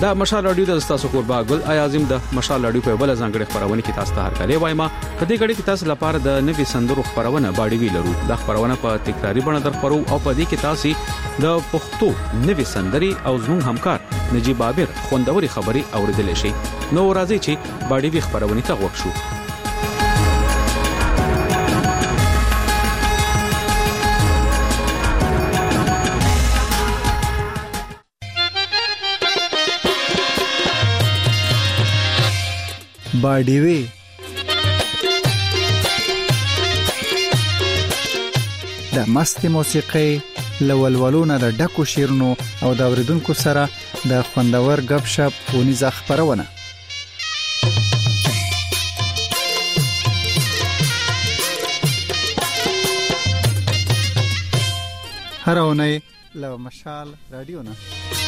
دا مشال رادیو د تاسو قربا ګل اعظم د مشال رادیو په بل ځانګړي خبرونه کې تاسو ته هرکلی وایم. په دې غړي کې تاسو لپاره د نوي سندرو خبرونه باندې ویلرو. د خبرونه په تکراری بڼه درخبرو او په دې کې تاسو د پښتو نوي سندري او زموږ همکار نجیب عابر خوندوري خبري اوریدل شي. نو راځي چې باندې خبرونه ته وښو. باډیوي د مست موسیقي لولولونه د ډکو شیرونو او د اوریدونکو سره د خوندور غب شپ ونیزه خبرونه. هر اونۍ له مشال رادیو نه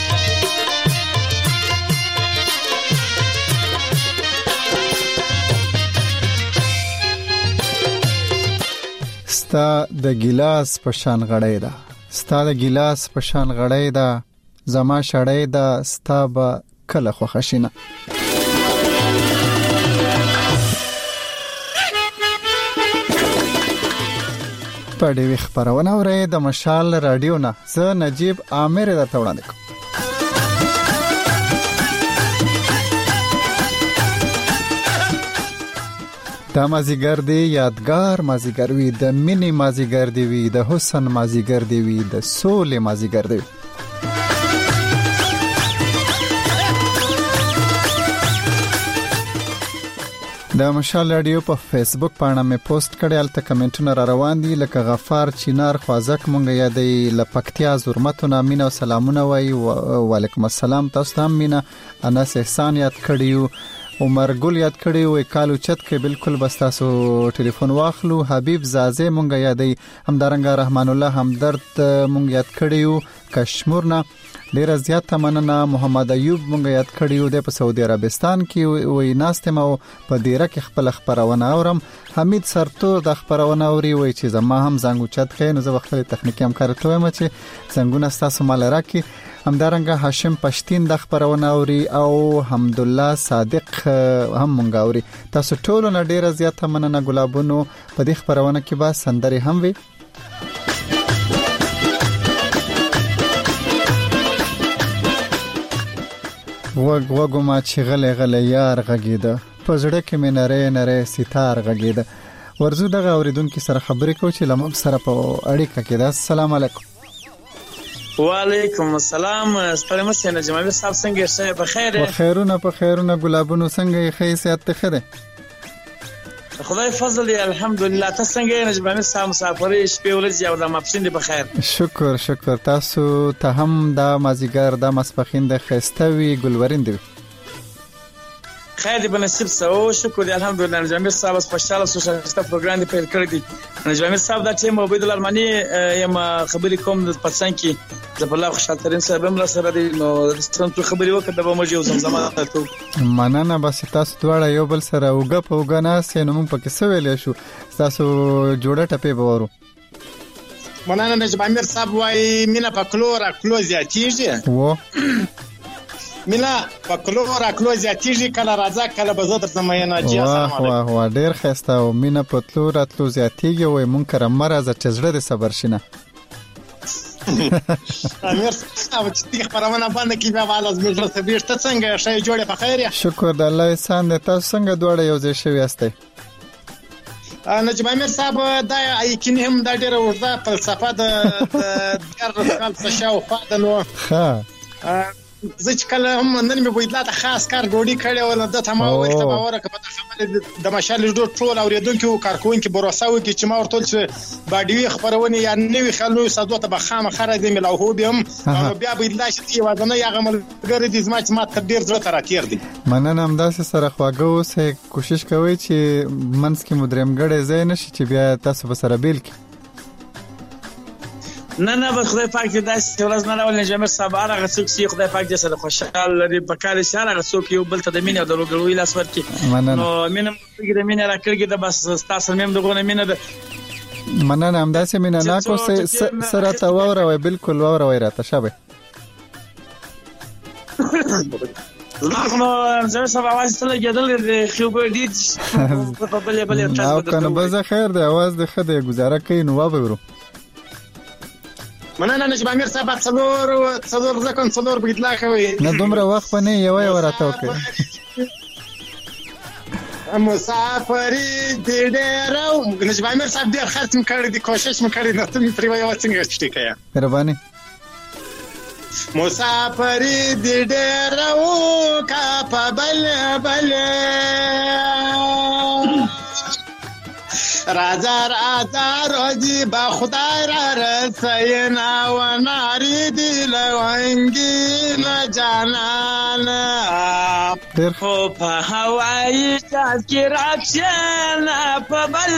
ستا د ګلاس په شان غړې ده، ستا د ګلاس په شان غړې ده، زما شړې ده، ستا به کله خوښ شینه. په دې خبرونه اورئ د مشال رادیو نه. زه نجیب عامر درته وړاندې کوم. د مازیګر دی یادګار مازیګر وي، د مینې مازیګر دی وي، د حسن مازیګر دی وي، د سولې مازیګر دی. د مشال رادیو په فیسبوک باندې مې پوسټ کړی، البته کمنټونه را روان دي لکه غفار چینار خوازک مونږ یادې لپکتیا زرمتونه مینا او سلامونه وای. وعلیکم السلام، تاسو ته مینا. انس احسان یاد کړیو، عمر ګل یاد کړی وي، کالو چت کې بالکل بس تاسو ټلیفون واخلو. حبیب زازه مونږ یادې، همدارنګ رحمان الله همدرد مونږ یاد کړیو کشمورنا. ډیر زیات مننه. محمد ایوب مونږ یاد کړیو د په سعودي عربستان کې وي ناستم او په دیره کې خپل خبرونه اورم. حمید سرتور د خبرونه اوري وي چې زما هم زنګ چت خې نو زه خپل تخنیکی همکار ته وایم چې زنګونه تاسو مال راکې. همدارنګه هاشم پښتين د خبرونه اوري او حمدالله صادق هم مونږ اوري. تاسو ټول نه ډیر زیات مننه. ګلابونو په دې خبرونه کې با سندري هم وي. وګو ما چې غلې یار غږیده، په زړه کې مې نری نری ستار غږیده. ورزو دغه اوریدونکو سره خبرې کوم چې لمم سره په اړیکه کې ده. السلام علیکم. وعلیکم السلام. ستړي مشه نه جمعي صاحب څنګه شه په خیر؟ په خیرونه ګلابونو څنګه یې خیسیت ته خره؟ خدای فضل دی الحمدلله. تاسو څنګه یې جمعي صاحب مسافرې شپې ولې یو د مپسین دی په خیر؟ شکر تاسو ته هم د مازیګر د مسپخین د خستوي ګلورین دی خیر دی بنصیب سو. شکر دی الحمدلله. جمعي صاحب خوشاله سوشل پروګرام دی پیل کړی دی. جمعي صاحب د ټیم عبید الرحمنی یم خبرې کوم د پاتسان کې د بلا خوشاله ترين صاحب هم سره دی. نو څنګه خبرې وکړه د بموجي او زمزمه ته مننه. بس تاسو دواړه یو بل سره وګ په وګنا سينو مونږ پکې سویل شو. تاسو جوړه ټپه بورو. مننه. نجیب عامر صاحب وای مینا په کلو زیاتیږي و مینا په کلو زیاتیږي کله راځه کله به زه زمینه جی. السلام علیکم. واه ډیر خسته او مینا په کلو زیاتیږي وای مونږ کرم مرزه چزړه د صبر شینه. امیر صاحب چې خبرونه باندې کې به والاز مې تاسو بیرته څنګه شي جوړه په خیر؟ شکر د الله احسان دې. تاسو څنګه دوړې یو ځای شوي یاستئ؟ نجیب عامر صاحب دا یقیني هم دا ډیره ورته فلسفه د کال څه شاو فاده نو ها زه چې کله هم نن مې ویلا ته خاص کار ډوډۍ کړې ول د تمام وخت په وره کې په خبره د مشال ډوډۍ ټول اوریدونکو کارکونکو بروسه وکي چې ما ورته چې باډي خبرونه یا نوې خلنو صدوه ته بخامه خره دې ملوه به هم بیا ویلا چې وازنه یا غمل ګر دې زما چې ما تدبیر زړه تر اتیر دي. مننه. هم داسې سره خواږه اوسه کوشش کوي چې منځ کې مدرم غړې زین شي چې بیا تاسو به سره بیل کی. نه به خدای پاک دې داسې ورځ نه راولي. جمعي صاحب هغه څوک چې خدای پاک دې سره خوشاله لري په کار اشاره هغه څوک یو بل ته د مینې او د لوګلوي لاس ورکړي. نو مینه د مینې راکړي د بس تاسو مې دغه مینه ده. مننه. هم داسې مینه نه کو سره تا وره بالکل وره راته شابه. زما زه سبا आवाज ته لګیدل خو به دې په بلې او کنه به خیر دی आवाज د خدای گزاره کوي نو وبورو مننه نجم امیر صاحب څلور ځکه څلور بيدلا کوي نه دومره وخت نه یو ورته وکړي مسافری دې ډېرو نجم امیر صاحب ډېر خرڅ کړی دی کوشش کړی نه ته پرې وایو څنګه شته کیا مهرباني مسافری دې ډېرو کا په بل راځه روزي با خدای را رسینا و ناری دی لونګي نه جانانا خو په هوایي جاز کې راځنا په بل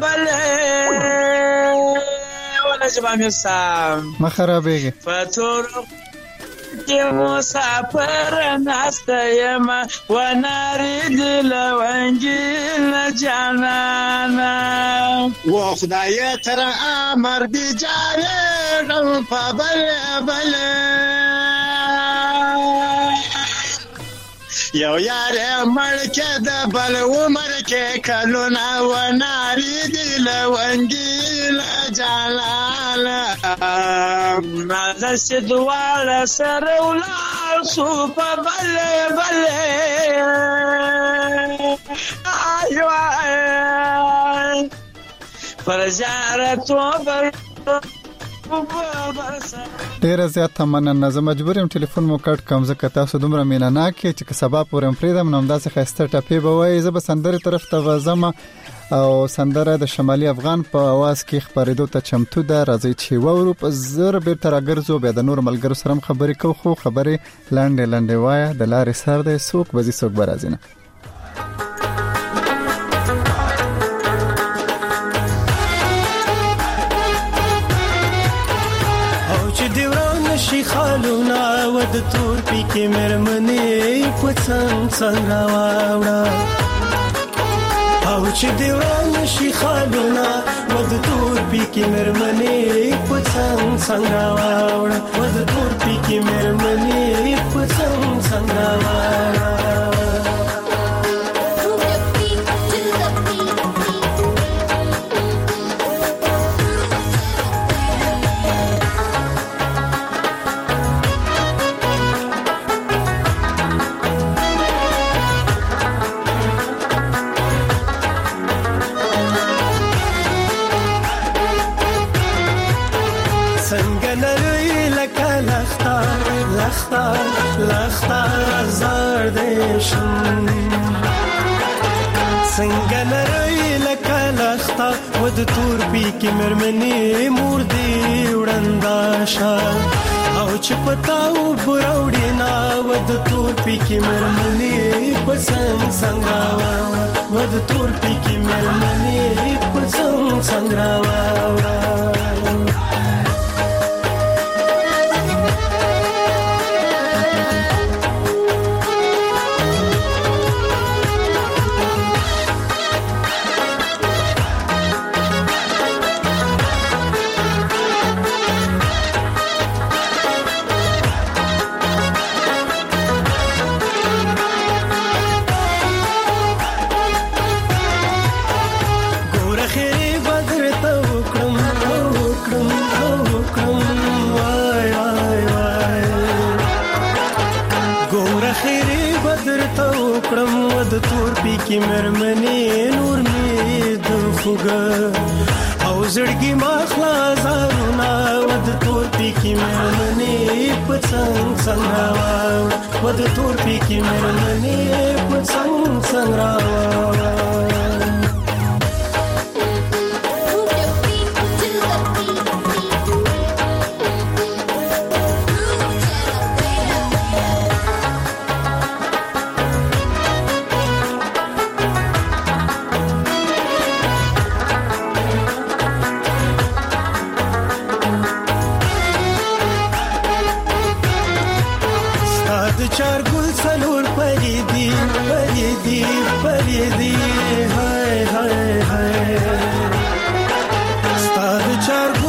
ولا جبا مرسام ما خرابېږي فاتور کې مسافر ناسته یم و ناری دی لونګي نه جانانا و خدای تر امر دی جاره غم په بل یو یار مړکه د بل عمر کې کلونه و ناری دی لونګي له جلاله مازه سدواله سره ولار سو په بل ایوه پر زیارت وبر ډیر زیات تمنا زه مجبور یم ټلیفون مو کټ کوم ځکه تاسو دومره مینه کې چې سبا پورم فریدم نوم داسې خسته ټپی به وای زه به سندره طرف ته وزم او سندره د شمالي افغان په आवाज کې خبرېدو ته چمتو ده راځي چې وورو په زر به تر اگرزو به د نور ملګرو سره خبرې کو خو خبرې لاندې وای د لارې سر ده سوق بزي سوق برازینه شي خالونا ود تور پی کې مرمنې پڅنګ څنګه واوړه او چې دیوان شي خالونا ود تور پی کې مرمنې پڅنګ څنګه واوړه ود تور پی کې مرمنې پڅنګ څنګه واوړه لختا زار دیشن څنګه لري لکه لختا ود تور پی کې مرمنې مور دی وړنداشا او چې پتاو بروړې نا ود تور پی کې مرمنې پسنګ څنګه ود تور پی کې مرمنې پسنګ څنګه کی مرمنې نور می د خوګه او زړګي مخلا زارونه ود تور پی کی مرمنې پڅنګ څنګه ود تور پی کی مرمنې پڅنګ څنګه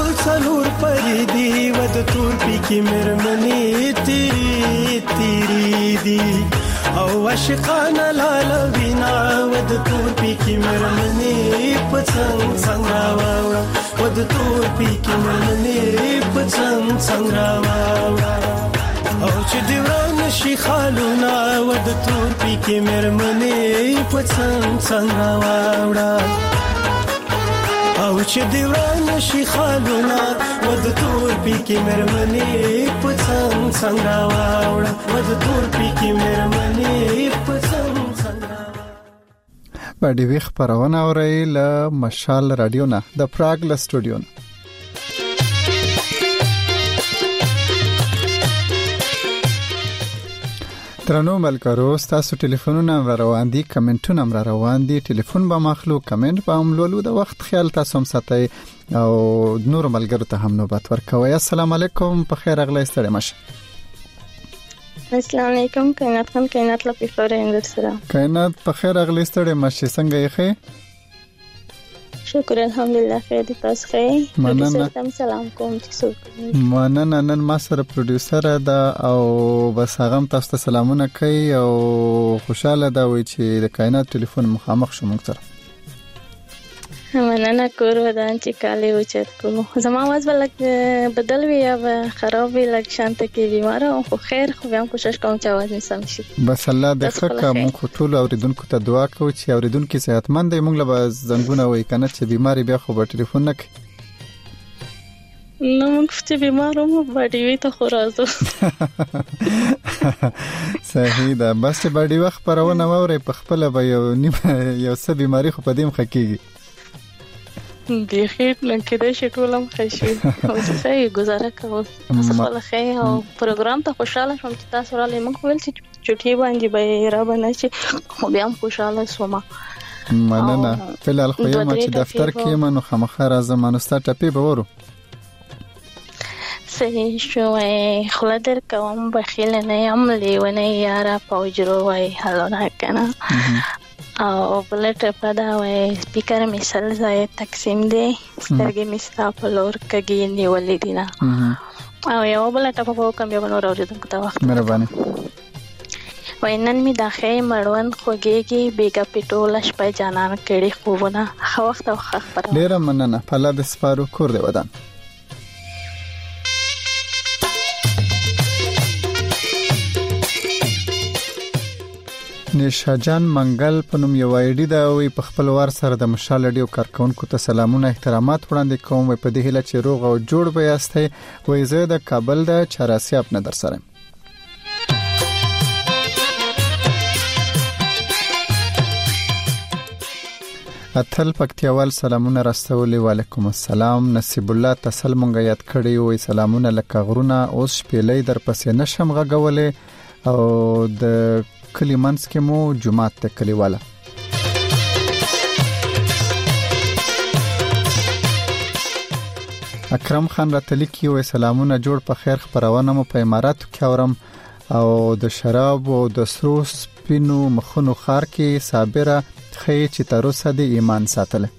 की मेरे मनी तेरी तेरी عاشقانه لاله ود تور پی کی مرمنې پڅنګ څنګه واوړه ود تور پی کی مرمنې پڅنګ څنګه واوړه او چې دی وران شي خالونه ود تور پی کی مرمنې پڅنګ څنګه واوړه او چې دی وران شي خالونه ود تور پی کی مرمنې پڅنګ څنګه واوړه ود تور پی کی مرمنې پڅنګ باډي وی خبرونه اوري له مشال رادیو نه د پراګ له سټوډیو نه. ترنو ملګرو تاسو ټلیفونونه روان دي کمنټونه هم روان دي ټلیفون به مخلو کمنټ به هم لولو د وخت خیال تاسو هم ساتئ او نور ملګرو ته هم نوبت ورکوي. السلام علیکم په خیر اغلی ستړي مشه. السلام علیکم کائنات خان کائنات لا پیفور اندرسره کائنات په خیر اغلی ستړي مشه څنګه یې خې؟ شکر الحمدلله خیر دي تاسو خیر مننه سلام کوم تاسو مننه نن ما سره پروډوسر ده او بس هغه تاسو ته سلامونه کوي او خوشاله ده وي چې د کائنات ټلیفون مخامخ شو موږ سره مننه کور ودان چې کالي اوچت کوم زما आवाज ولک بدل وی یا خراب وی لک شانته کې بیمار او خو خیر خو هم کوشش کوم چې आवाज سم شي بس الله د خکه مونږ ټول اوریدونکو ته دعا کوو چې اوریدونکو صحتمند وي مونږ له زنګونه وای کنه چې بیماری بیا خو په ټلیفون نه کوي نو مونږ چې بیمار وو باډي وی ته خو راځو صحیح ده بس چې باډي وخت پرونه ووري په خپل به یو څه بیماری خو پدیم خکېږي بخیر لکه شکلم خوشی او څه گزاره کوم خپل خیر او پروګرام ته خوشاله شوم چې تاسو را لې موږ ول چې چټي باندې به را باندې چې خو بیا هم خوشاله شوم. مننه فلال خو یم چې دفتر کې منو خامخا راځم نو ست ټپی به ورو صحیح شو خله در کوم بخیل نه یم لیونه یاره پوجرو وای هلونه کنه او بلټ پدا وای سپیکر می سل ځای تقسیم دی سترګې می ستا په لور کګی نیولې دي نه او یو بلټ په کوم یو نور اوریدونکو ته وخت مهرباني وینن می داخې مړوند خوګيږي بیګا پټول شپه جانان کړي خوونه خو وخت او خبر ډیر مننه په لا د سپارو کور دی ودان نشا جان منګل په نوم یو ایډي دا وي په خپل وار سره د مشال ډیو کارکونکو ته سلامونه احترامات وړاندې کوم په دې هله چې روغ او جوړ به یاستئ وای زه د کابل د چراسي خپل در سره اتل پکتیوال سلامونه راستولې وعلیکم السلام نصیب الله تسل مونږ یاد کړی وي سلامونه لکه غرونه اوس شپېلې در پسې نشم غغولې او د کلیمنس کې مو جمعات ته کلیواله اکرم خان راتلی کی وې سلامونه جوړ په خیر خبرونه مو په اماراتو کې اورم او د شراب او د سرو سپینو مخونو خار کې صابره خې چې تر اوسه د ایمان ساتله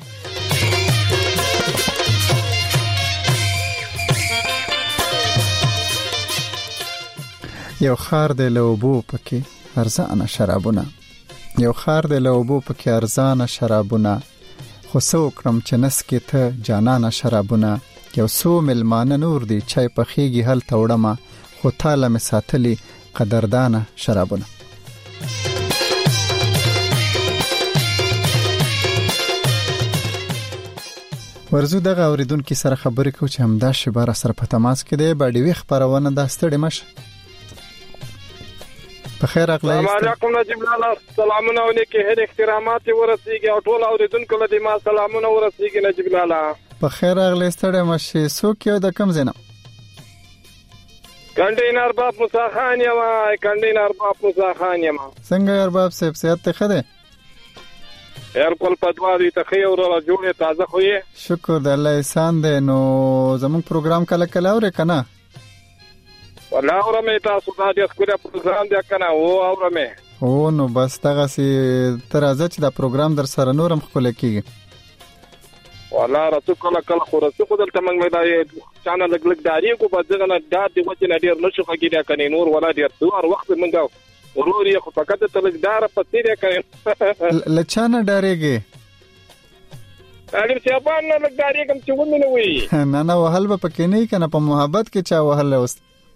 یو خار د لوبو پکې ارزانه شرابونه یو خار د لوبو پکې ارزانه شرابونه خو سو کرم چې نس کې ته جانانه شرابونه یو سو ملمانه نور دی چای پخېږي هل توړمه خو تاله می ساتلی قدردانه شرابونه ورزو دغه اوریدونکو سره خبرې کو چې همدا شباره سره په تماس کې دی باډي وی خبرونه د ستړي مشه بخیر اغلی السلام علیکم نجیب لاله سلامونه علیکم هر احترامات ورسیږي او ټول اوریدونکو له دې ما سلامونه ورسیږي نجیب لاله بخیر اغلی ستړي مشه سو کېو د کم زینم کنډینر باب موسی خان یم څنګه ارباب صاحب صحت ته خده بالکل پدوادي ته خیر او جوړه تازه خوې شکر د الله احسان دی نو زموږ پروګرام کله اورې کنه ولا اورمه تاسو دا د خپل پروګرام دی کنه اورمه نو بس دغه سي ترازه چې دا پروګرام در سره نورم خپل کیږي ولا راتو کله خو راتو دلته موږ دا چانه لګ داري کو په دغه نه دا د وجه نه ډیر نشو کېږي کنه نور ولا ډیر دوه وخت موږ ورور یې خو فقط تلګدار پسې کوي لچانه ډارېږي اړ چې ابان نه لګداري کوم چې ومنه وي نه وهل به پکې نه کنه په محبت کې چا وهل اوس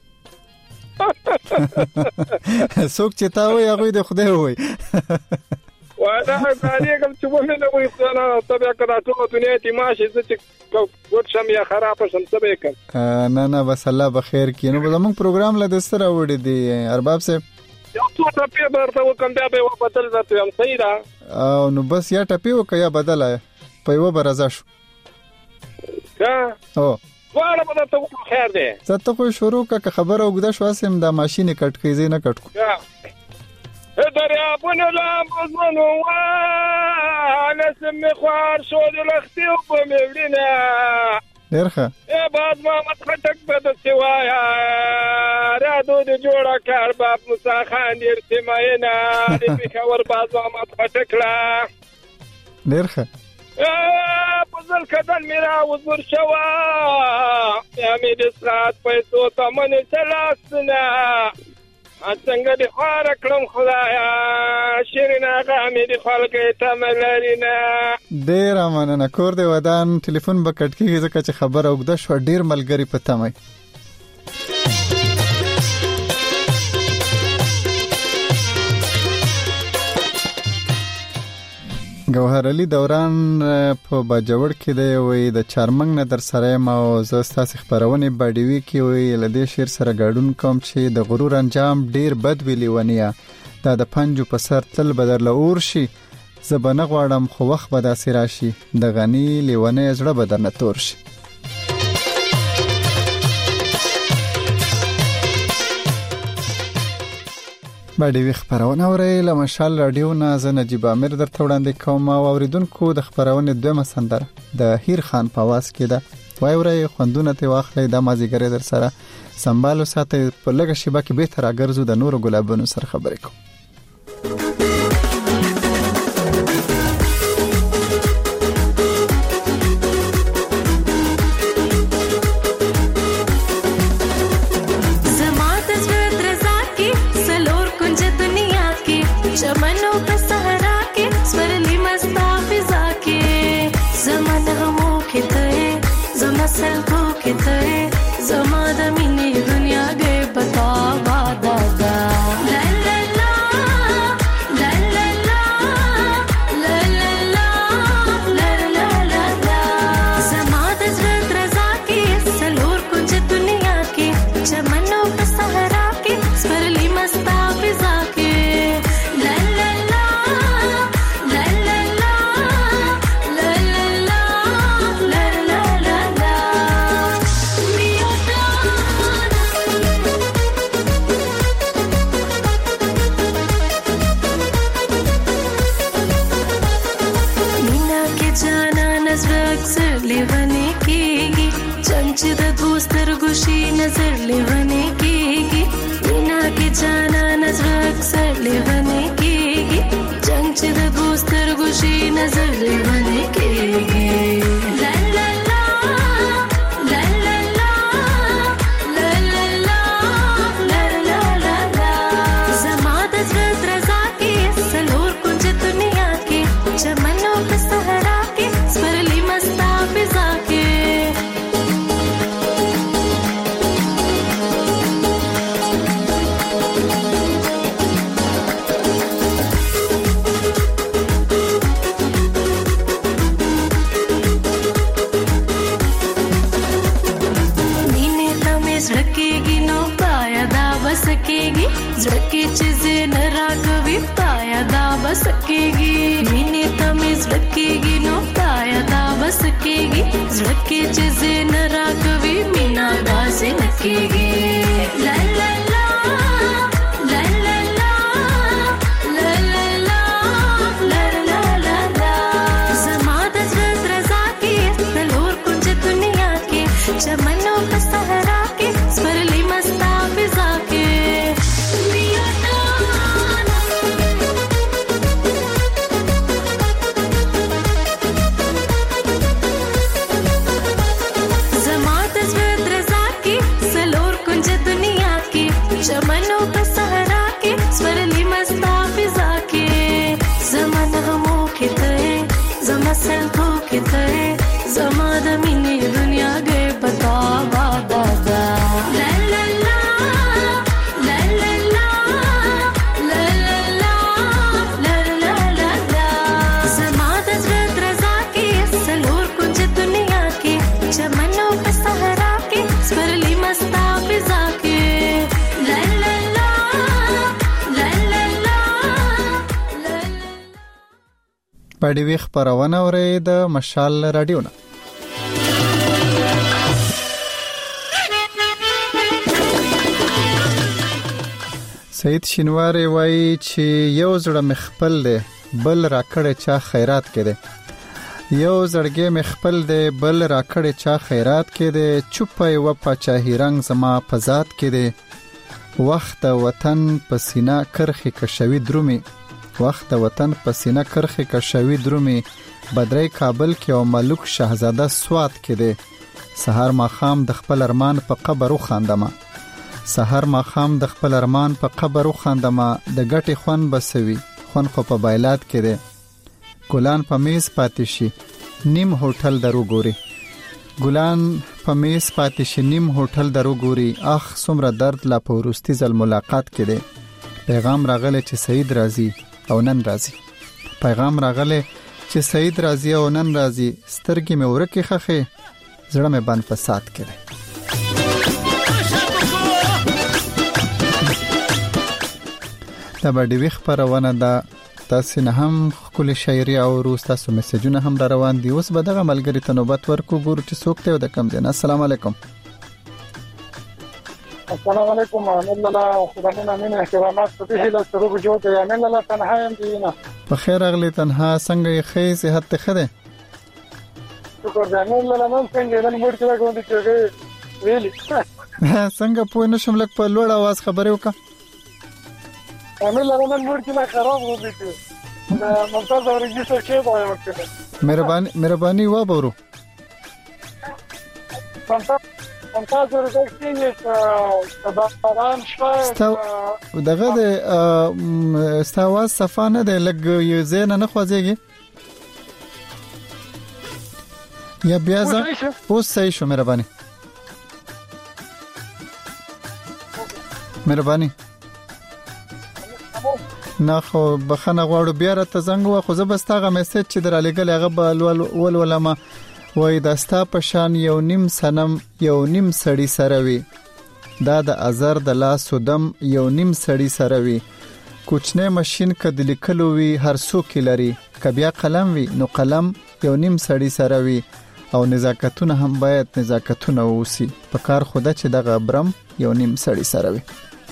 څوک چې تا وي هغه د خدای وي وانا لګداري کوم چې ومنه وي څنګه تبع کړه ټول دنیا ته ماشي چې ګوت شم یا خراب شم سبې کوم نه بس الله بخیر کړي نو زموږ پروګرام له دستره وړي دي ارباب صاحب یو څو ټپې برته وکم بیا به بدل راته یم صحیح ده او نو بس یا ټپې وکیا بدل په یو برازه شو او واړه به ته خیر ده زه ته خو شروع کا خبره وګدا شو سم دا ماشين کټ کیږي نه کټ کو دریا بونه لام بزمنو وانا سم خوار شو د لختي او په مولینه درخه بعد ما متخټک بده سوایا را دود جوړه کار باب موسی خان ارتماینا د پیښور بعد ما متخټک لا درخه پزل کدن میرا وزور شوا یا می د سات پیسو ته من سلاسنا څنګه د خار کړم خدایا شیرین هغه می د خلک ته ملرینا ډیر مننه کور دی ودان ټلیفون بکټ کیږي ځکه چې خبر اوګده شو ډیر ملګری پته مې گوهر علي دوران په باجوړ کې دی وي د چارمنګ نه در سره ما او زستاسې خبرونه باډیوي کې وي لدې شیر سره گاډون کوم چې د غرور انجام ډیر بد ویلی ونیا دا د پنجو په سر تل بدر لور شي زبنه غواړم خو وخت به داسې راشي د غنی لیونه زړه بدر نه تور شي باډیوي خبرونه اوري له مشال رادیو نه زه نجیب امیر درته وړاندې کوم او اوریدونکو د خبرونه دویمه سندره د هیر خان په आवाज کې ده وای اوري خوندونه ته واخلې د مازیګر در سره سنبالو ساتي په لګه شیبه کې به تر اگرزو د نور ګلابونو سره خبرې کوم باډي خبرونه اوري د مشال رادیو نه. سید شینواری وایي چې یو زړه مخبل دی بل راکړې چا خیرات کې دی. یو زړګې مخبل دی بل راکړې چا خیرات کې دی. چوپه و پاچاهی رنگ زما په ذات کې دی. وخت وطن پسینه کرخي کشوي درومي. وخت وطن پسینه کرخي کشوي درومي. بدرای کابل کې او ملک شاهزاده سوات کې دی. سحر ماخام د خپل ارمان په قبر وخاندم. سحر ماخام د خپل ارمان په قبر وخاندم. د ګټي خون بسوي خون خو په بایلات کې دی. ګلان په میز پاتې شي نیم هوټل درو ګوري. ګلان په میز پاتې شي نیم هوټل درو ګوري. اخ څومره درد لا په ورستي ځل ملاقات کې دی. پیغام راغلی چې سید راضي او نن راضي. پیغام راغلی چې سید راضي او نن راضي. سترګې مې ورکه خخه زړه مې بند فساد کې دی. دا باډي خبرونه ده. تاسو نه هم خپل شاعري او روستاسو میسجونه هم را روان دي. اوس به دغه ملګری ته نوبت ورکو ګورو چې څوک ته د کم دین. السلام علیکم. السلام علیکم ورحمت الله خداینا مين احترامات په هیله سره وجود یا من الله تنها يم دینه. په خیر اغلی تنها څنګه خې صحت ته خده؟ شکر دې نن الله نن څنګه نن موږ کې کوم دي چې ویلي څنګه په نشم لک په لوړ आवाज خبرې وکړه. امل لرم نور کې خراب وږي دا ممتاز اورګي څه کې وایي وکړه. مهرباني و بورو. ممتاز اورګي چې باران شوه دغه د استاواز صفانه د لګ یو زین نه خوځيږي یا بیا ځه اوس صحیح شو. مهرباني نه خو بخنه غواړو بیا راته زنګ واخو. زه بستاغه میسج چې در لګل هغه ول ولما وای داستا پشان یو نیم سنم یو نیم سړی سره وی. دا د ازر د لاس ودم یو نیم سړی سره وی. کوچنه ماشين کد لیکلو وی هر څوک لري. کبیا قلم وی نو قلم یو نیم سړی سره وی. او نزاکتونه هم باید نزاکتونه ووسی. په کار خوده چې دغه برم یو نیم سړی سره وی.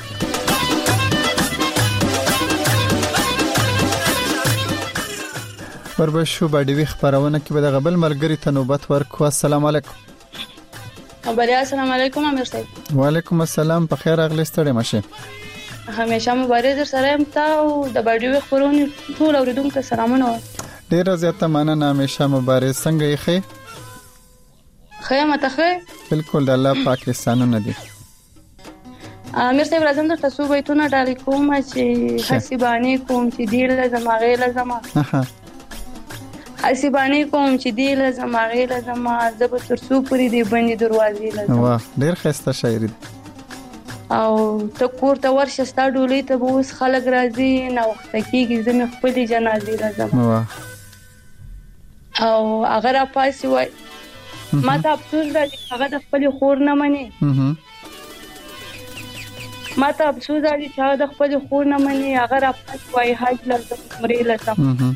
وربشو باډي خبرونه کې به د غبل ملګری ته نوبت ورکو. السلام علیکم. السلام علیکم امیر صاحب. وعلیکم السلام. په خیر اغلی ستړي مشه. همیشه مبارک در سره ام تا او د باډي خبرونه ټول اوریدونکو ته سلامونه. ډیر زیاته مننه. همیشه مبارک. څنګه یې خې؟ خیمه ته بالکل د الله پاکستانونه دي. امیر صاحب راځم د تاسو بیتونه ډالې کوم چې حسیبانی کوم چې دی لازم هغه لازم حسیبانی کوم چې دی لازم هغه لازم زب ترسو پوری دی باندې دروازې لازم. واه ډیر خسته شاعري. او ته کور ته ورشه ستا ډولې ته به اوس خلک راځي نو وخت کېږي زمي خپل جنازې لازم. واه او اگر اپاسی وای ما ته افسوس راځي هغه د خپل خور نه مني. ما ته افسوس راځي چې هغه د خپل خور نه مني. اگر اپاسی وای حج لازم عمرې لازم.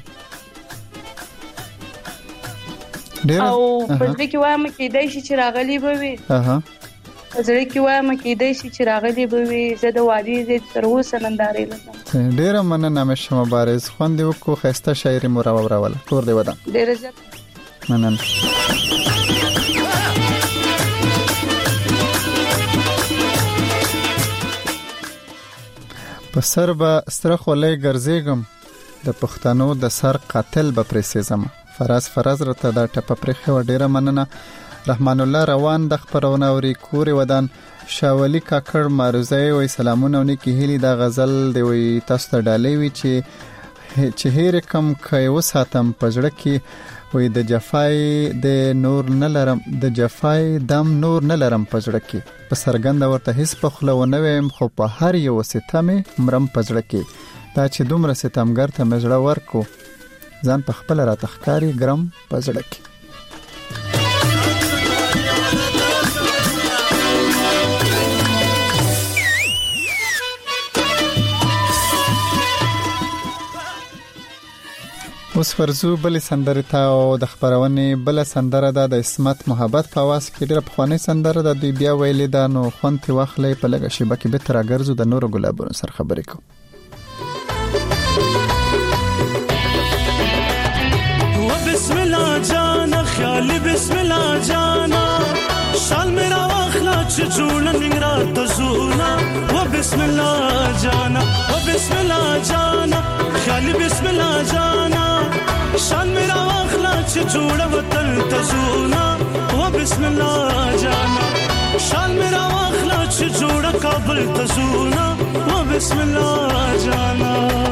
او پزړه کې وایم کې دای شي چې راغلی به وي. پزړه کې وایم کې دای شي چې راغلی به وي. زه د وادي زه تر اوسه نندارې لرم. ډیر مننه مشه مبارز خوند وکړو. خسته شاعري مو راوړل. کور دی ودا. ډیر زیات مننه. په سر به ستره خولې ګرځېږم د پښتنو د سر قاتل به پرسېزم. فراز رته دا ټپه پرخه و. ډیره مننه. رحمان الله روان د خبرونه اوري کور ودان. شاولی کاکړ ماروزه وي سلامونه ونی کې هلي دا غزل دی وي تاسو ته ډالې وي چې هیر کم کوي وساتم پجړه کې وي د جفای د نور نه لرم د جفای دم نور نه لرم پجړه کې. په سرګند ورته هیڅ په خله و نه ویم خو په هر یو ستمه مرم پجړه کې. دا چې دومره ستمګر ته مزړه ورکو ځان په خپل را تخکاری ګرم پزړه کې. اوس ورزو بل سندره ته او د خبرونه بل سندره د اسمت محبت په واس کې ډېر پخوانی سندره د دوی بیا ویلې ده نو خونت واخلې په لګه شیبه کې به تر اگرزو د نور ګلابونو سره خبرې کو. بسم الله جانا خیال بسم الله جانا شال میرا واخلا چې جوړ ننګرا تزونا و بسم الله جانا و بسم الله جانا خیال بسم الله جانا شال میرا واخلا چې جوړ وطن تزونا و بسم الله جانا شال میرا واخلا چې جوړ کابل تزونا و بسم الله جانا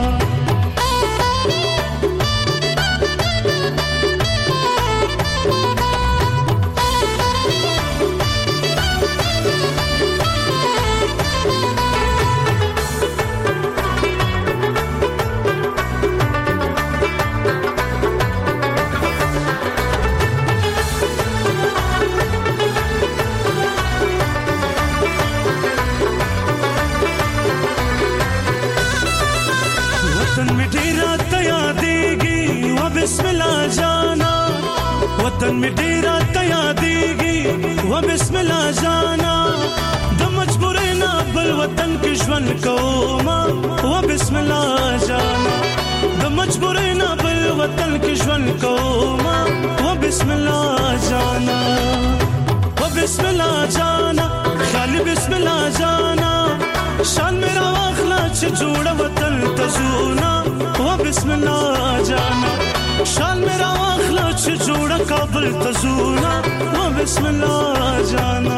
بسم الله جانا وطن می ډیر ته یادېږي و بسم الله جانا د مجبورۍ نه بل وطن کې ژوند کوم و بسم الله جانا د مجبورۍ نه بل وطن کې ژوند کوم و بسم الله جانا و بسم الله جانا خالی بسم الله جانا شان میرا واخلا چې جوړ وطن تزونا و بسم الله جانا شان میرا واخلا چې جوړ کابل تزونا و بسم الله جانا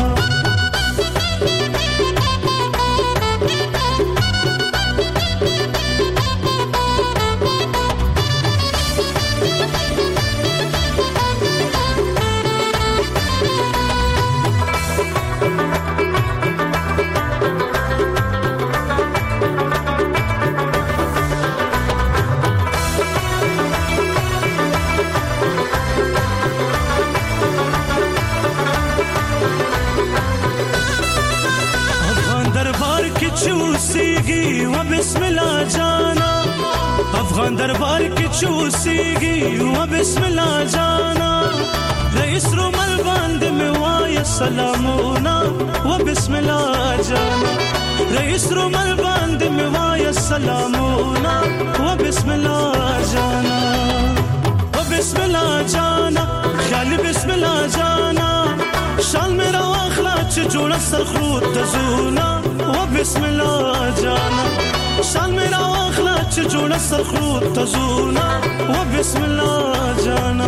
چوسیږي و بسم الله جانا افغان دربار کې چوسیږي و بسم الله جانا رئیس رومل باندې مې وای سلامونه و بسم الله جانا رئیس رومل باندې مې وای سلامونه و بسم الله جانا و بسم الله جانا خیال بسم الله جانا شال میرا واخلا چې جوړ سرخو تزونا و بسم الله جانا شال میرا واخلا چې جوړ سرخو تزونا و بسم الله جانا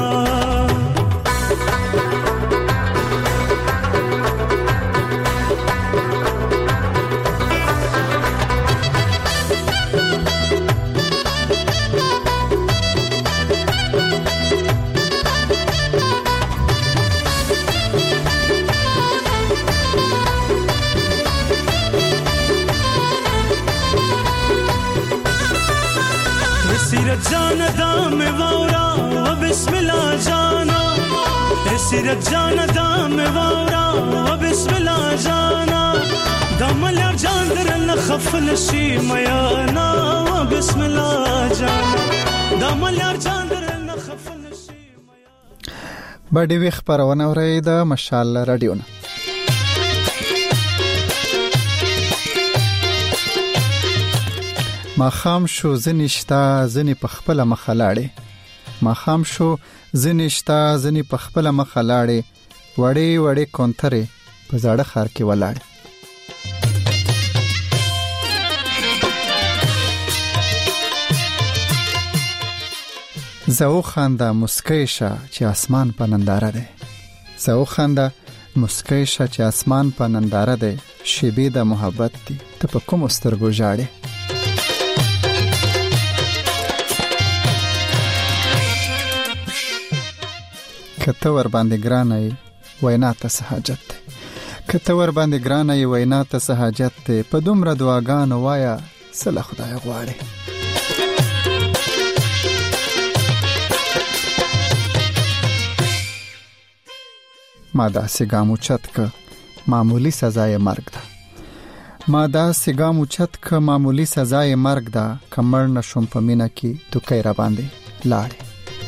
سیرت جانا دام وورا و بسم الله جانا سیرت جانا دام وورا و بسم الله جانا دمل جان درن خفل شي میانا و بسم الله جانا دمل جان درن خفل شي میانا باندې وی خبرونه اوري د مشال رادیو نه ما خام شو زنیشتا زنی په خپل مخلاړې ما خام شو زنیشتا زنی په خپل مخلاړې وړې وړې کونتره په زړه خار کې ولاړ زو خنده مسکیشه چې اسمان په ننداره ده زو خنده مسکیشه چې اسمان په ننداره ده شیبې د محبت دي ته په کوم سترګو ژاړې کته ور باندې ګرانای وینا ته سہاجت کته ور باندې ګرانای وینا ته سہاجت په دومره دعاګانو وایا سله خدای غواړي ما دا سګامو چت ک معمولی سزای مرګ ده ما دا سګامو چت ک معمولی سزای مرګ ده کمر نشم په مینا کې تو کای را باندې لاړې.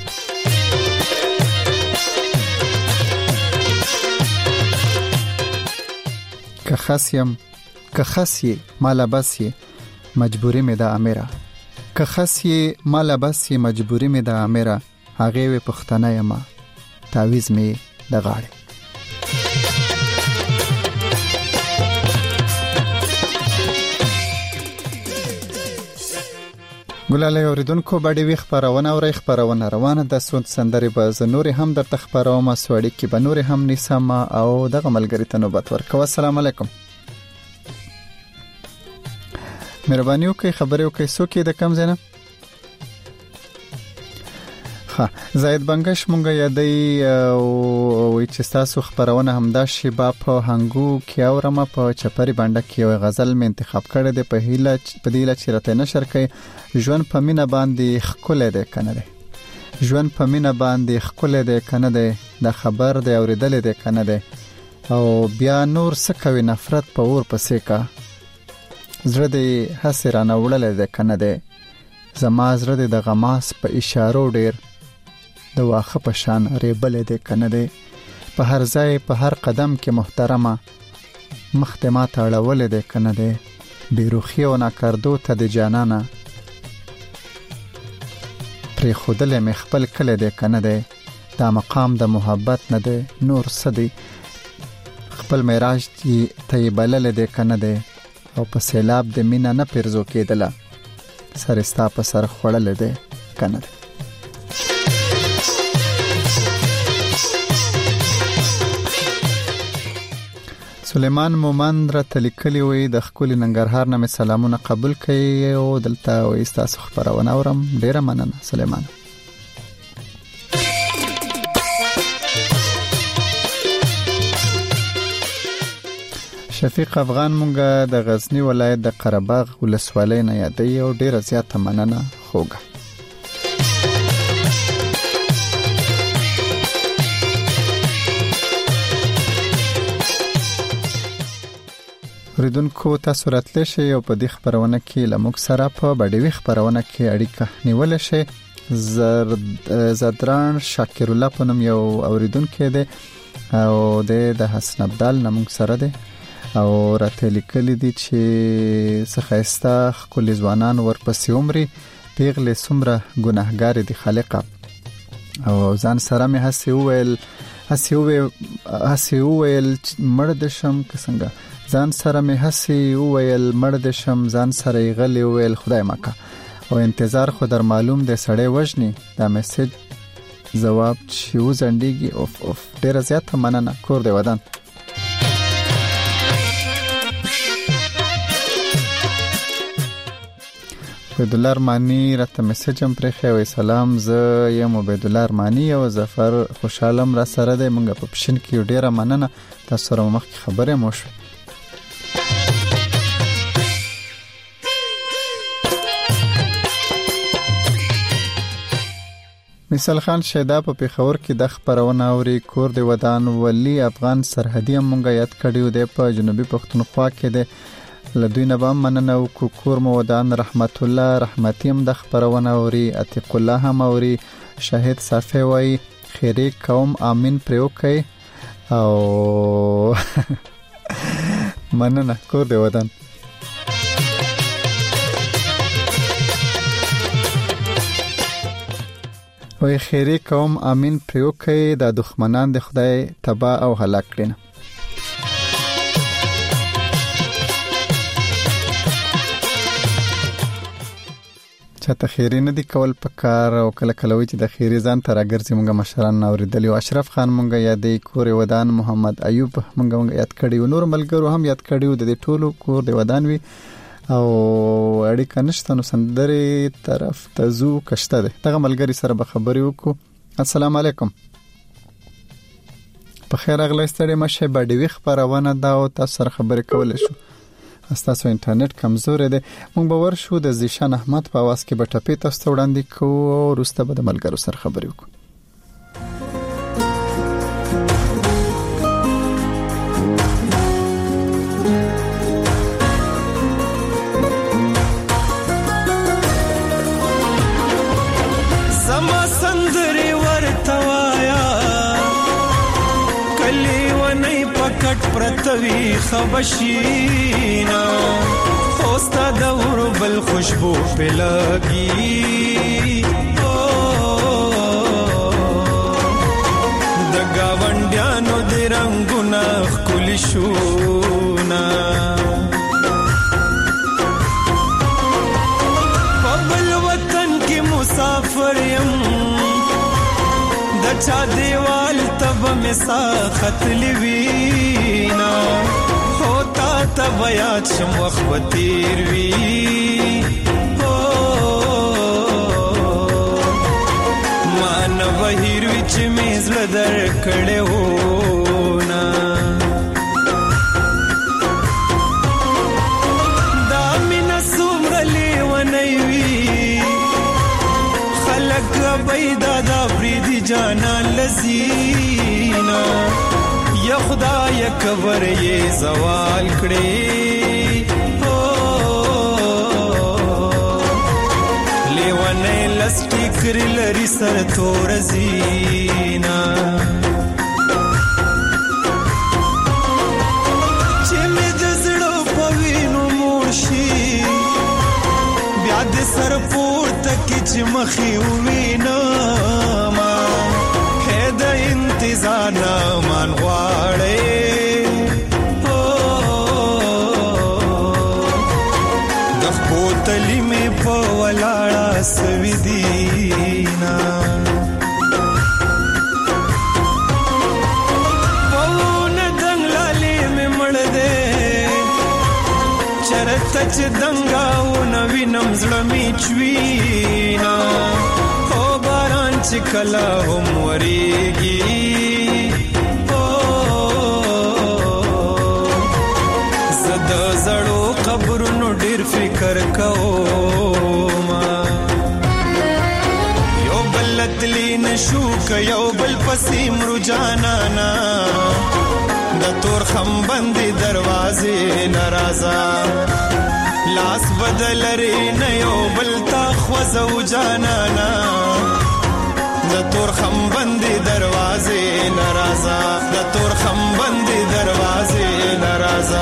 که خس یې مالا بس یې مجبوری مې ده امیره. که خس یې مالا بس یې مجبوری مې ده امیره. هغې وې پښتنه یمه تعویز مې د غاړې. ګلاله اوریدونکو باندې وی خبرونه او خبرونه روانه د سوند سندري به زنوري هم در تخبروم سوړی کې به نور هم نسم او دغه ملګری ته نوبت ورکو. السلام علیکم. مهرباني وکړئ خبرې وکړئ څوک د کم زنه. زید بنگش مونږه یادې او چې تاسو خبرونه هم د شیبا په هنګو کې اورم په چپری باندې کې یو غزل مې انتخاب کړی دی په هیله چې راته نشر کوي. ژوند په مینه باندې خکله ده کنه ده. ژوند په مینه باندې خکله ده کنه ده. د خبر دی اوریدل ده کنه ده. او بیا نور سکوي نفرت په اور پسې کا. زړه دې حسرانه وړل ده کنه ده. زما زړه دې د غماس په اشارو ډیر د واخه په شان ریبل دې کنه دې. په هر ځای په هر قدم کې محترمه مختمات اړول دې کنه دې. بیروخی او ناکردو ته د جانانه پری خودل مې خپل کله دې کنه دې. دا مقام د محبت نه دې نور سدي خپل معراج ته بلل دې کنه دې. او په سیلاب د مینا نه پرزو کېدله سرستا په سر خړل دې کنه دې. سلیمان مومند را تلیکلی وی د خپل ننګرهار نه سلامونه قبول کړي او دلته وي تاسو خبرونه اورم. ډیره مننه سلیمان. شفیق افغان مونږه د غزنی ولایت د قرهباغ ولسوالۍ نه یادې او ډیره زیاته مننه خوګه. ریدونکو تاسو راتلی شئ او په دې خبرونه کې لموږ سره په بډیوي خبرونه کې اړیکه نیول شئ. زدران شاکر الله په نوم یو اوریدونکو دی او د حسن عبدال نوم سره دی او راته لیکلي دي چې څخهستا خپل ځوانان ورپسې عمرې پیغله سمره ګناهګار دي خالقه. او ځان سره مې هسي وویل مړ د شم څنګه ځان سره مې هسي وویل مړ د شم ځان سره غلي وویل خدای مکه. او انتظار خو در معلوم دی سړی وژني. دا میسج جواب چې وزندګي اوف ډیره زیاته مننه کور دی ودان. عبدالله ارمانی راته میسج هم پرې خو سلام زه یم عبدالله ارمانی او ظفر خوشحالم را سره دی. مونږ په پښین کې ډیره مننه تاسو سره مخکې خبرې مو شوه. مثال خان شیدا په پیښور کې د خبرونه اوري. کور دی ودان ولی افغان سرحدي مونږه یاد کړیو دی په جنوبي پښتونخوا کې دی. لدوی نه به مننه او کور مو ودان. رحمت الله رحمتیم د خبرونه اوري. عتیق الله هم اوري. شاهد صافی وای خیری قوم امین پروکي او مننه کور دی ودان. وای خیری قوم امین پروکي د دښمنان د خدای تبا او هلاک کړي. چاته خیری نه دی کول پکار او کله کله وی چې د خیری ځان تر اگرځي مونږه مشران اوریدلی. او اشرف خان مونږه یادې کور ودان. محمد ایوب مونږه یاد کړی. نور ملګرو هم یاد کړیو د ټولو کور دی ودان وی او اړیکه نشته نو سندري طرف ته زو کشته ده. دغه ملګری سره به خبرې وکړو. السلام علیکم. په خیر اغلی ستړي مشه باډوي خبرونه دا او تاسو سره خبرې کولای شو. تاسو انټرنیټ کمزور دی. مونږ باور شو د زیشان احمد په आवाज کې به ټپې تاسو وړاندې کوو او وروسته به د ملګرو سره خبرې وکړو. زما سندري ورتوایا کلی ونی پکټ پرتوي خبشینا خوستا دور بل خوشبو پلګي د گاونډیانو د رنگونه خولي شونا بل وطن کې مسافر يم د چا دیوال تب مسا خط لوینا ہوتا تب یاد شم وخت تیر وی مان وهیر وچ میز لدر کړه ونا دا مینا سومرلی ونوي خلق بیدا دا بریدی جانا لزینا یا خدای کور یہ زوال کړي لیوانه لسټی کړي لري سر تور زینا چې مې د زړه په وینو مرشي بیا د سر پورته کې چې مخې وینا ما د انتظار نامان غواړي د خپوتلی مې په ولاړه سوي دینا پونه دنګلالې مې مړ دې چرته چې دنګاو نوینم زړه مې چوينا چې کلا هم وریږي زدا زړو قبرونو ډیر فکر کوم یو بل تلی نشو ک یو بل پسیم رجانانا د تور خم بندي دروازې ناراضه لاس بدل لري نه یو بل تا خوځو جانانا د تور خم بندي دروازې ناراضه د تور خم بندي دروازې ناراضه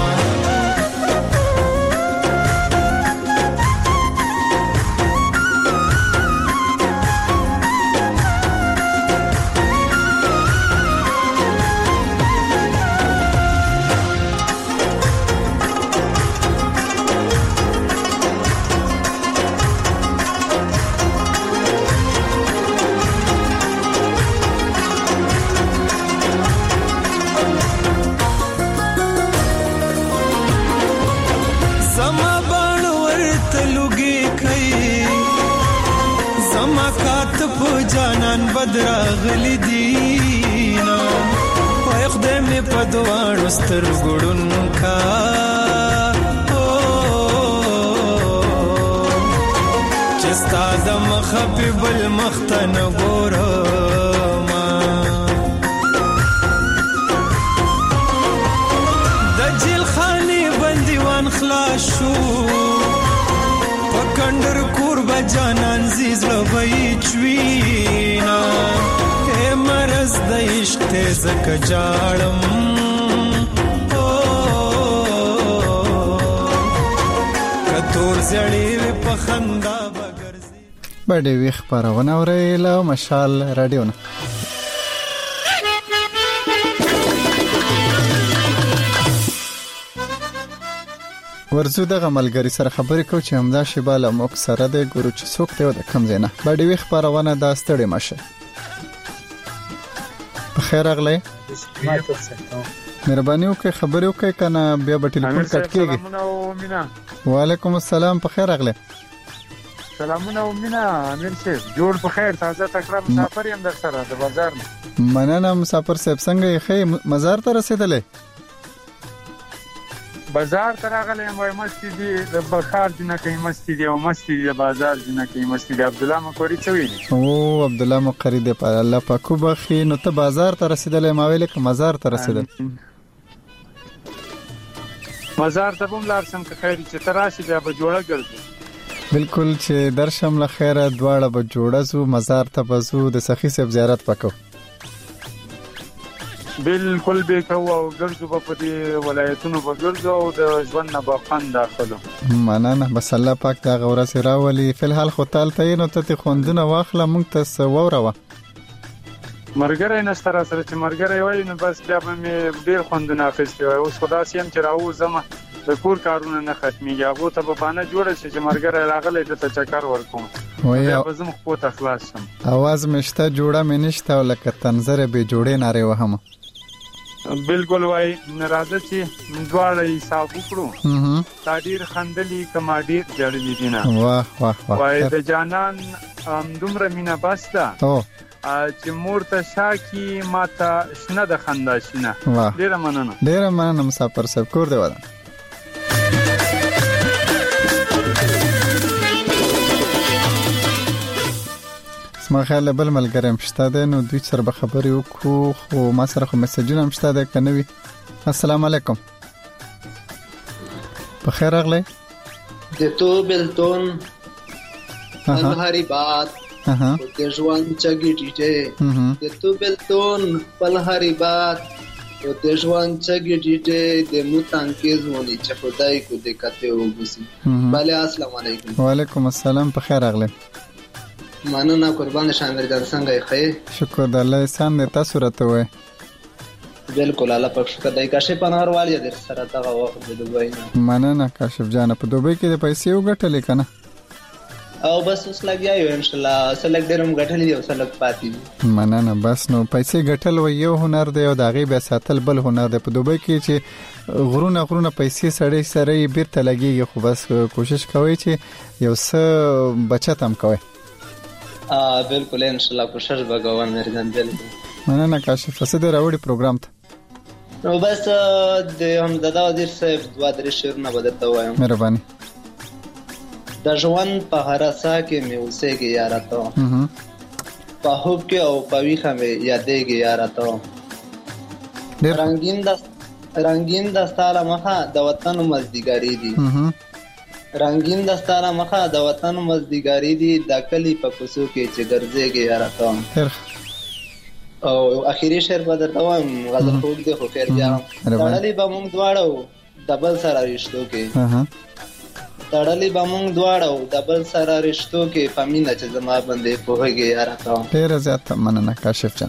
جانان بدرا غلی دینا وای خدای می په دوانو سترګړون کا چې ستاد مخبب المختن ګورما د جیل خانه بندیوان خلاص شو پکندر قربا جانان زیزلو بای چوینا اے مرز د عشق زک جاړم کتور زړی په خندا بغرزي باندې ویخ پرونه ورېله مشال رادیو نه ورزو دغه ملګری سره خبرې کو چې همدا شیباله موږ سره د ګورو چې څوک ته د کم زینه باندې ویخ پرونه دا ستړي مشه په خیر اغله مهرباني وکړئ خبرې وکړئ کنه بیا به ټلیفون کټ کیږي وعلیکم السلام په خیر اغله سلامونه ومینا امیر شیخ جوړ په خیر تازه تکرار مسافر یم در سره د بازار مننه مسافر صاحب څنګه یې خې مزار ته رسیدلې بازار ته راغلی وای مستی دی د بخار جنہ کې مستی دی او مستی دی بازار جنہ کې مستی دی عبد الله مقری چوي او عبد الله مقری دی په الله پاکو بخي نو ته بازار ته رسیدلې ما ویل ک مزار ته رسیدل مزار ته هم لار سم که خیر چې تراشي بیا به جوړه ګرځي بالکل چې درشم له خیره دواړه به جوړه زو مزار ته بزو د سخی صاحب زیارت وکړو بالکل به کو او ګرځو په دې ولایتونو په ګرځو او د ژوند نه بخښن داخلو مننه بس الله پاک دا غوړه سره ولي فلحال خو تال ته نو ته خوندونه واخله مونږ ته سووره مرګره نستر سره چې مرګره وای نو بس بیا مې ډیر خوندونه اخیستي وای اوس خدا سیم چې راو زما د کور کارونه نه ختميږي هغه ته په باندې جوړه شي چې مرګره راغله ته چکر ورکوم وای زما خو ته خلاص شم आवाज مشته جوړه مې نشته ولکه تنظر به جوړې ناره وهم بالکل وای ناراضه چې دواړه حساب وکړو تاډیر خندلې کماډیر جړلې دینه واه واه وای د جانان دومره مینا باستا چې مور ته شاکی ماته شنه د خندا شنه ډیره مننه مسافر صاحب کور دی ودا اسما خیال بل ملګری مشته ده نو دوی سره به خبرې وکړو خو ما سره خو میسجونه مشته ده کنه وی السلام علیکم بخیر اغلی د تو بلتون هری بات د ژوند چګی ټیټه د تو بلتون پلهری بات او د ژوند چګی ټیټه د موتان کې ځونی چې خدای کو دې کته وګسي bale السلام علیکم وعلیکم السلام بخیر اغلی مننه قربان شامل جان څنګه یې شکر د الله احسان دې تاسو راته وای بالکل الله پاک شکر دای کاشه پنهار والی در سره دغه وخت د دوبای نه مننه کاشف جان په دوبای کې د پیسې وګټلې کنه او بس اوس لګیاو ان شاء الله سلګ درم غټلې او سلګ پاتې مننه بس نو پیسې غټل و یو هنر دی او داغي به ساتل بل هنر دی په دوبای کې چې غرونه پیسې سړی سره بیرته لګیږي خو بس کوشش کوي چې یو څه بچت هم کوي بالکل ان شاء الله کوشش وکوم مرزان بالکل مننه کاشف فساد راوړي پروګرام ته نو بس د حمزه وزیر صاحب دوا درې شعرونه بدلته وایم مهرباني د ژوند په هرڅه کې مې اوسېږي یاره ته په خوب کې او په ویښه مې یادېږي یاره ته رنگین دستاره مخه د وطن مزدګاری دي رنگین دستاره مخه د وطن مزدګاری دي د کلی په کوڅو کې چې ګرځېږي یاره ته او اخیری شعر به درته وایم غزل خوږ دی خو خیر بیا تړلې به موږ دواړه د بل سره رشتو کې تړلې به موږ دواړه د بل سره رشتو کې په مینه چې زما باندې پوهېږي یاره ته ډېره زیاته مننه کاشف جان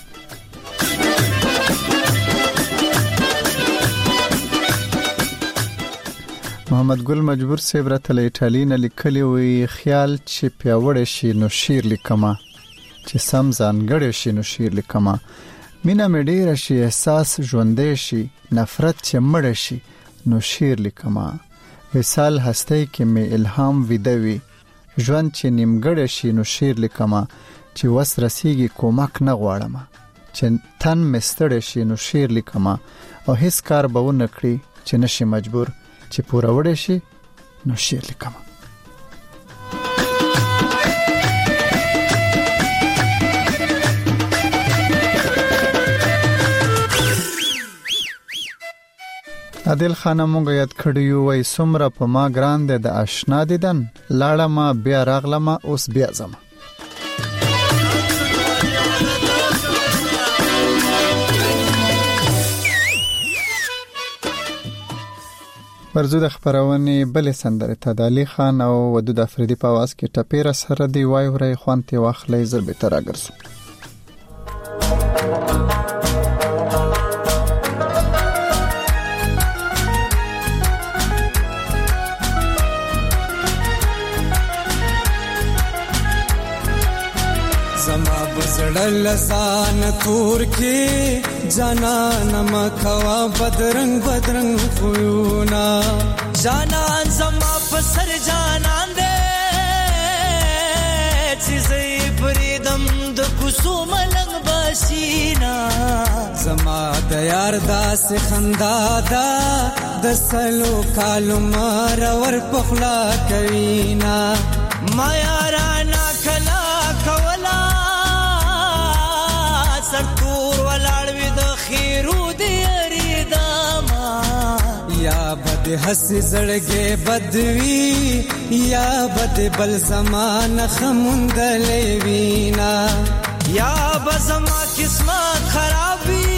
محمد ګل مجبور صاحب راته له ایټالیا نه لیکلی وي خیال چې پیاوړی شي نو شعر لیکما چې سم ځانګړی شي نو شعر لیکما مینه مې ډېره شي احساس ژوندی شي نفرت چې مړ شي نو شعر لیکما وصال هستی کې مې الهام ویده وي ژوند چې نیمګړی شي نو شعر لیکما چې وس رسیږي کومک نه غواړم چې تن مې ستړی شي نو شعر لیکما او هیڅ کار به ونه کړي چې نشي مجبور چې پوره وړي شي نو شعر لیکم عادل خانه مونږ یاد کړیو وای سمره په ما ګران ده د آشنا دیدن لاړه ما بیا راغله ما اوس بیا زما ورزو د خبرونه بل سندره ته د علي خان او ودود افریدي په आवाज کې ټپیر سره دی وای ورې خوانته واخلې زر به تر اگرسو زما بزړل لسان تور کې جانان مخوا بدرنګ خونا جانان زما پسر جانان دې چې زې پریدم د کوسو ملنګ باسینا زما د یار داس خندا دا د سلو کالو مار ور پخلا کوینا ما یارانا کلا کولا سرتور ولاړ وې د خیرو دی ریدما یا بد چې هسې زړګې بدوي یا بد بل زمانه خموندلې وینا یا بزما قسمت خرابي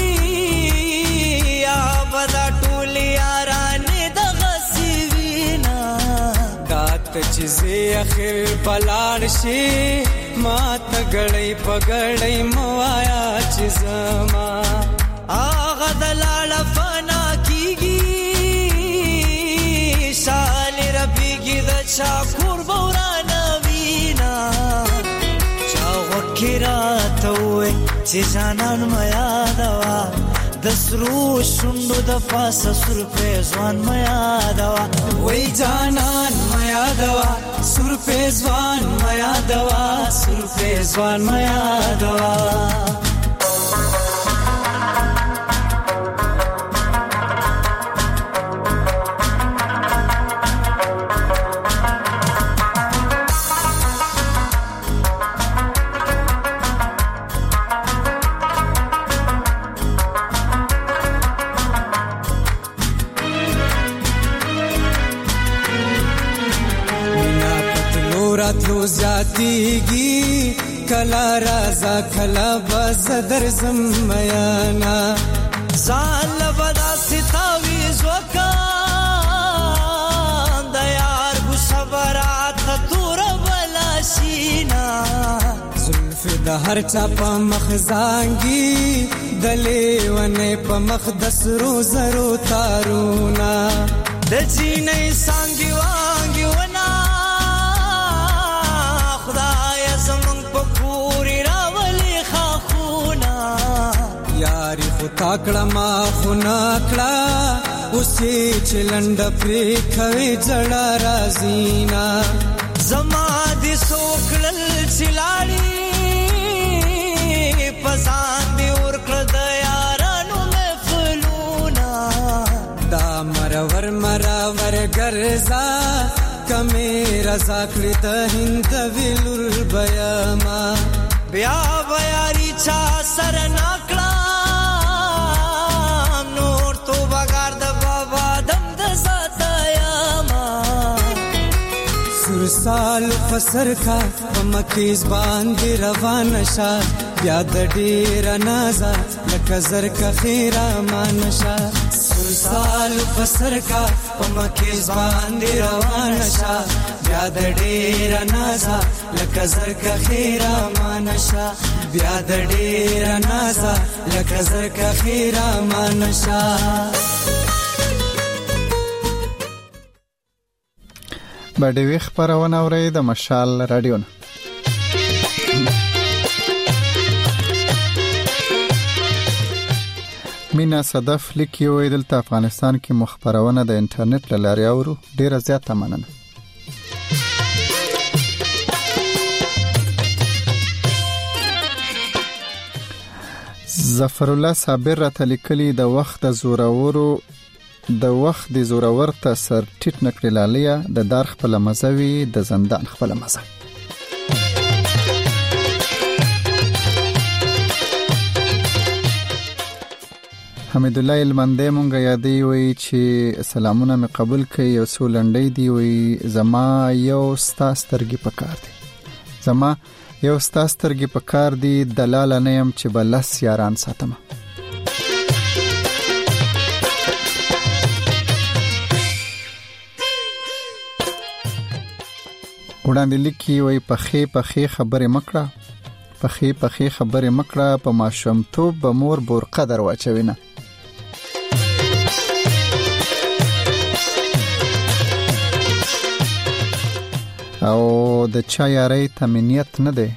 یا بدا ټول یارانه د غسیوینا کات چې زه اخر بلار شي ما تګړې پګړې موایا چې زما آغا دلال فنا کیږي شال ربيږي د چا قربان وینا چا وکرات وې چې جانان ما یادوا د سرو شوندو د پاسه سر په ځوان ما یادوا وې جانان ما یادوا سر په ځوان ما یادوا سر په ځوان ما یادوا راتلو زیاتیگی کلا رازا کلا بزدر زمیانا زال بدا ستاویز وکان دیار بو صبرات خطور بلاشینا زلف دا هر چا پا مخزانگی دلی ونه پا مخدس رو زرو تارونا دجی نئی سانگی وانگی ونا تاکړه ما خونا کړه اوسې چلند پرې کوي جړا رازینا زما دي سوکړل چلاړي پسان دی ورکړه د یارانو محفلونا دا مرور ګرځا کمه رضا کړې د هند ویلور بیاما بیا بیاري چا سر ناکړه سال فسر کا مکیز باندې روان شا بیا د ډیر نازا لکه زر کا خیره مانشا سال فسر کا مکیز باندې روان شا بیا د ډیر نازا لکه زر کا خیره مانشا بیا د ډیر نازا لکه زر کا خیره مانشا باډوي خبرونه اوري د مشال رادیو مینا صدف لیکي وې دلته افغانستان کې مخبرونه د انټرنیټ لارې اورو ډیره زیاته مننه ظفر الله صابر را تلیکلی د وخت د زورور ته سر ټیټ نکړی لالیا د دار خپل مزوي د زندان خپل مزه حمید الله المنده مونږ یادې وی چې سلامونه مې قبول کړي او سولنډې دی وی زما یو ستاسترګي پکار دي زما یو ستاسترګي پکار دي دلال نه يم چې بلس یاران ساتم وړاندې لیکي وای پخې خبرې مکړه پخې خبرې مکړه په ماشومتوب به مور برقه در واچوینه او د چا یاري تمنیت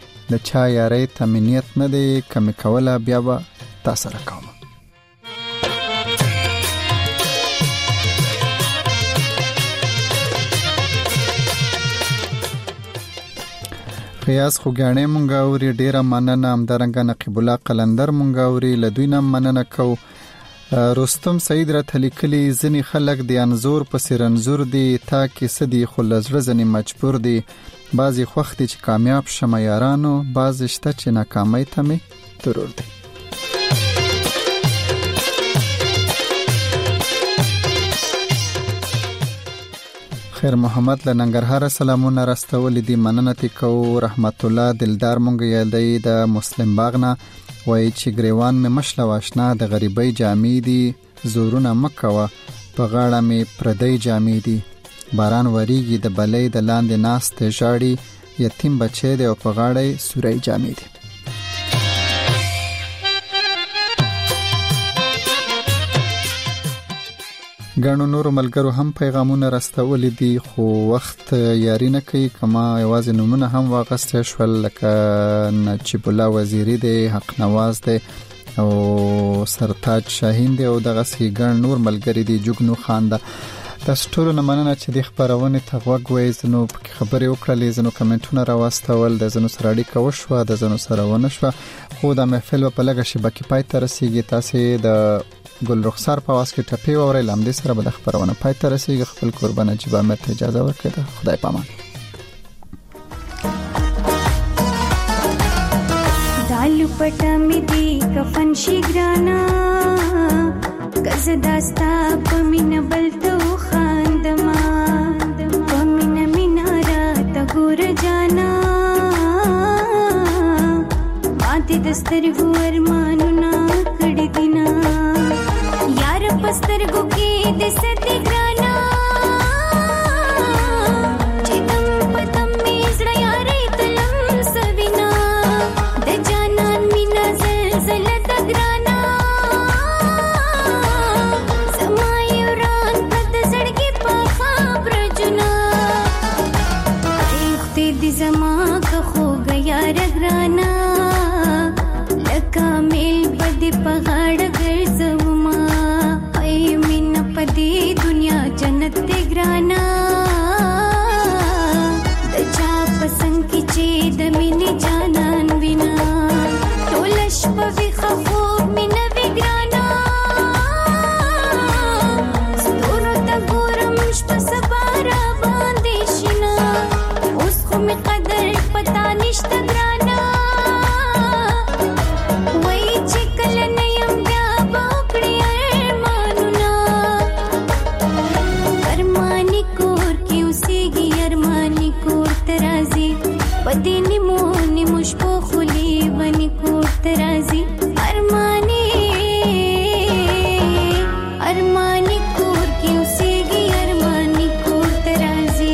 نه دی کم کوله بیا به تاسو راکوم خیاس خوګانې مونږ اوري ډیره مننه همدارنګه نقیب الله قلندر مونږ اوري لدوینه مننه کو رستم سید را تلیکلی زنی خلق دی انزور پس رنزور دی تا کې سدي خلزړه زنی مجبور دی بعضی خوخت چې کامیاب شمه یارانو بعضی شته چې ناکامۍ ته می ضرور دی خیر محمد له ننګرهار سلامونه راستول دي مننه تکو رحمت الله دلدار مونږ یادې د مسلم باغنا وای چې ګریوان می مشله واشنا د غریبۍ جامې دي زورونه مکوه په غاړه می پردی جامې دي باران وریږي د بلې د لاندې ناس ته ژاړي یتیم بچی دی او په غاړه سوري جامې دي ګڼو نور ملګرو هم پیغامونه راستول دي خو وخت یاري نه کوي کما یوازې نمونه هم واغسته شول لکه نجیب الله وزیری دی حق نواز دی او سرتاج شاهین دی او دغه سي ګڼ نور ملګری دي جوګنو خان دا تاسو ټول نه مننه چې د خبرونه تغوګ وې زنو خبرې وکړلې زنو کمنټونه راوستول د زنو سره اړیکه وشوه د زنو سره ونه شو خو د محفل په لګه شبکې پای ته رسیدي تاسو د ګل رخسار په واس کې ټپي ووري لامدې سره به د خبرونه پای ته رسیدي خپل قربان جيب امت اجازه ورکړه خدای پامان دالو پټه مې دی کفن شي ګرانا کز داستا پمن بلتو خاندما پمن مینارا تګور جانا ماته دسترګو ارمانونه کړي دینا یار پسترګو کې د ستې ګرانا چې تم پتم می زړه یارې تلم سوینا د جانان مینا زلزلہ د ګرانا زما کا خو گیا رغرانا لکا میل پدی پغاڑ گرزوما اے من پدی دنیا جنت تے گرانا دچا پسند کی چے دمینی جانان وینا تولش پوی خوب من وگرانا ستورو تا گورم شپ سبارا باندیشنا می قدر پتا نشته ګرانا وای چې کله نه يم بیا باکړی ارمانونه ارمانی کور کې اوسېږي ارمانی کور ترازی پدې نیمو نیمو شپو خلی ونی کور ترازی ارمانی کور کې اوسېږي ارمانی کور ترازی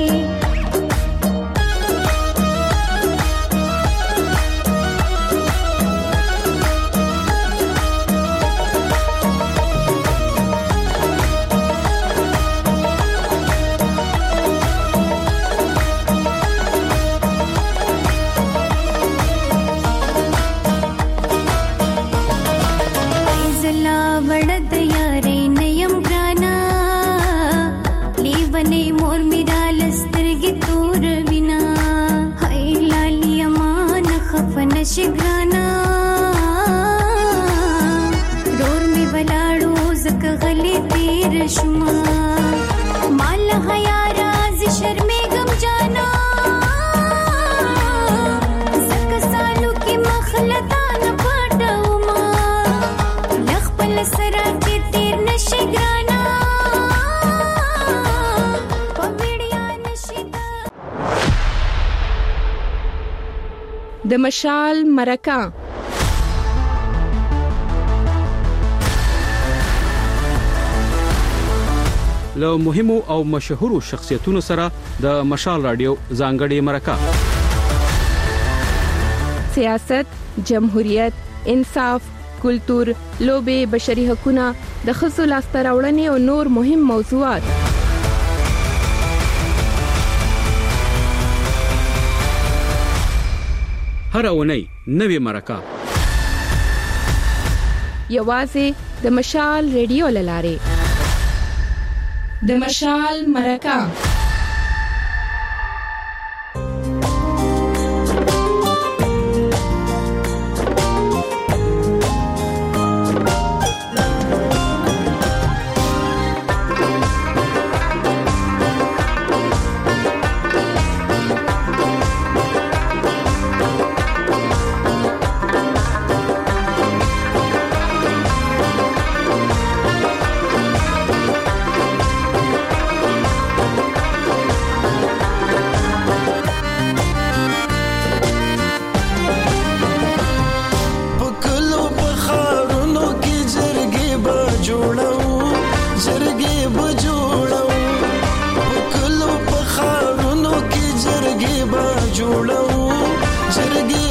شګرانا رور می ولاړو زکه غلي تیر شما مال حیا راز شرمې غم جانا زکه سالو کې مخلدان پټو ما لخپل سره کې تیر نشګرانا پویړیا نشیدا د مشال مرکه له مهمو او مشهورو شخصیتونو سره د مشال رادیو ځانګړي مرکه سیاست، جمهوریت، انصاف، کلتور، لوبه، بشري حقوقونه، د ښځو لاسته راوړنې او نور مهم موضوعات هر اونۍ نوې مرکه یوازې د مشال ریډیو لاره د مشال مرکه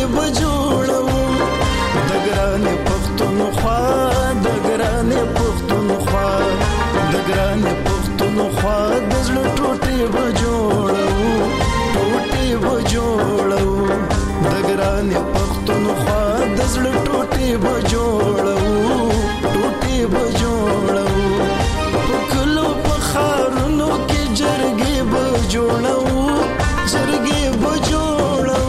بجوړو د ګران پښتونخوا د ګران پښتونخوا د ګران پښتونخوا د زړه ټوټې بجوړو ټوټې بجوړو د ګران پښتونخوا د زړه ټوټې بجوړو ټوټې بجوړو په کلو په خارونو کې جرګې بجوړو جرګې بجوړو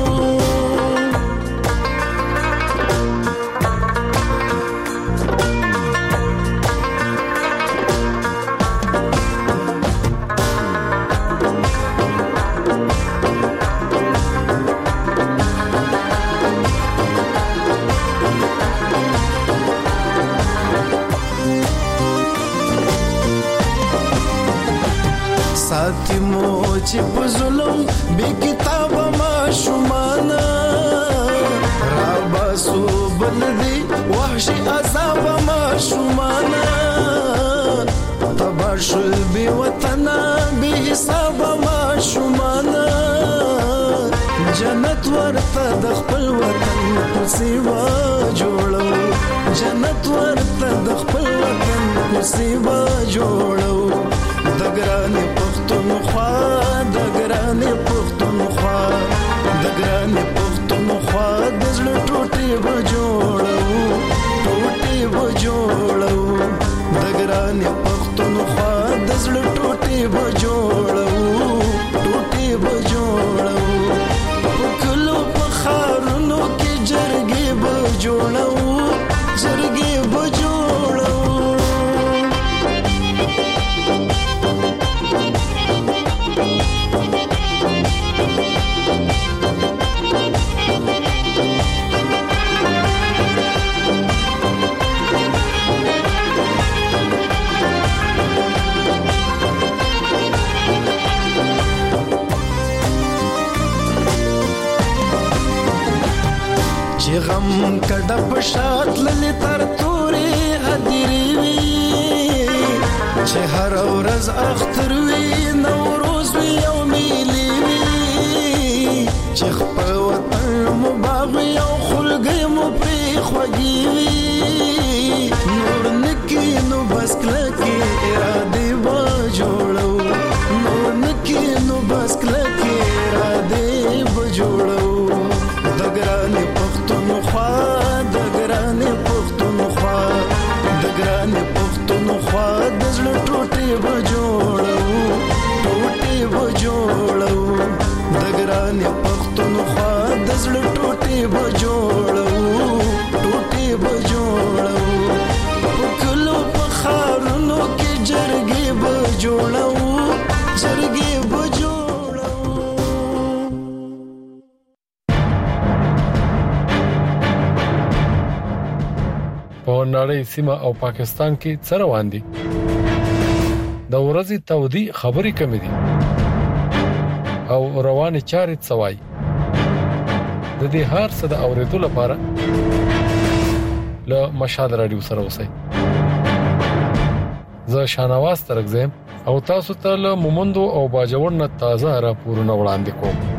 ساتي مو چې په ظلم بې کتابه ماشومانه راباسو بلدي وحشي عذاب ماشومانه تبا شل بې وطنه بې حسابه ماشومانه جنت ورته د خپل وطن په سیوا جوړو جنت ورته د خپل وطن په سیوا جوړو د ګران پښتونخوا د ګران پښتونخوا د ګران پښتونخوا د زړه ټوټې بجوړو ټوټې بجوړو د ګران پښتونخوا د زړه ټوټې بجوړو ټوټې بجوړو په کلو په خارونو کې جرګې بجوړو جرګې بجوړو چې غم کډه په شات للی تر تورې هدیری وی چې هر ورځ اختر وی نوروز وی او میلی وی چې خپل وطن مباغ او خلګي مو پری خوږی وی نور نکی نو بس کلکی اراده با جوړو نور نکی نو بس کلکی اراده با جوړو د ګران پښتونخوا د ګران پښتونخوا د ګران پښتونخوا د زړه ټوټې بجوړو ټوټې بجوړو د ګران پښتونخوا د زړه ټوټې بجوړو ټوټې بجوړو په کلو په خارونو کې جرګې بجوړو جرګې بجوړو په نړۍ سیمه او پاکستان کې څه روان دي د ورځې تودي خبرې کمې دي او روانې چارې څوای د دې هر څه د اوریدلو لپاره له مشال رادیو سره اوسئ زه شانواز ترګزم او تاسو ته له مومندو او باجوړ نه تازه راپورونه وړاندې کوم